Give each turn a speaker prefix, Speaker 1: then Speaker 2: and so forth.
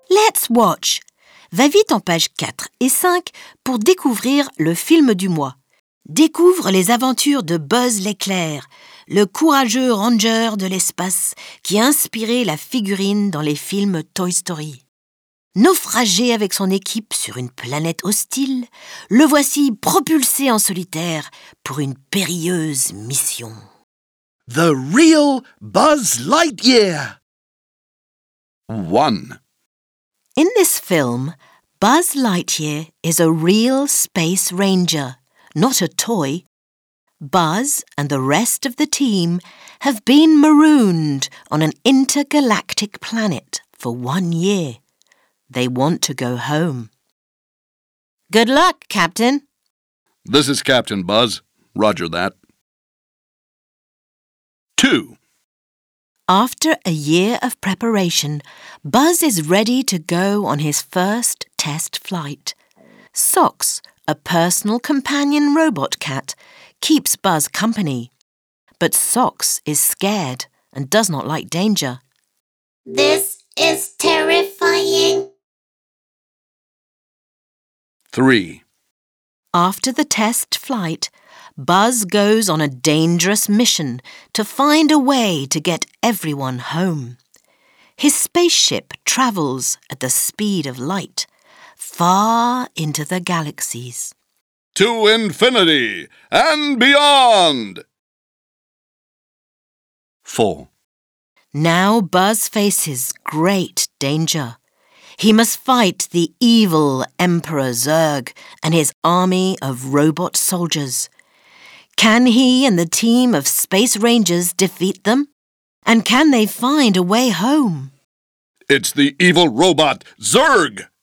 Speaker 1: Let's watch. Va vite en page 4 et 5 pour découvrir le film du mois. Découvre les aventures de Buzz l'éclair, le courageux ranger de l'espace qui a inspiré la figurine dans les films Toy Story. Naufragé avec son équipe sur une planète hostile, le voici propulsé en solitaire pour une périlleuse mission.
Speaker 2: The real Buzz Lightyear.
Speaker 3: 1.
Speaker 1: In this film, Buzz Lightyear is a real space ranger, not a toy. Buzz and the rest of the team have been marooned on an intergalactic planet for 1 year. They want to go home. Good luck, Captain.
Speaker 3: This is Captain Buzz. Roger that. 2.
Speaker 1: After a year of preparation, Buzz is ready to go on his first test flight. Socks, a personal companion robot cat, keeps Buzz company. But Socks is scared and does not like danger.
Speaker 4: This is terrifying.
Speaker 3: 3.
Speaker 1: After the test flight, Buzz goes on a dangerous mission to find a way to get everyone home. His spaceship travels at the speed of light, far into the galaxies.
Speaker 3: To infinity and beyond! 4.
Speaker 1: Now Buzz faces great danger. He must fight the evil Emperor Zurg and his army of robot soldiers. Can he and the team of Space Rangers defeat them? And can they find a way home?
Speaker 3: It's the evil robot, Zurg!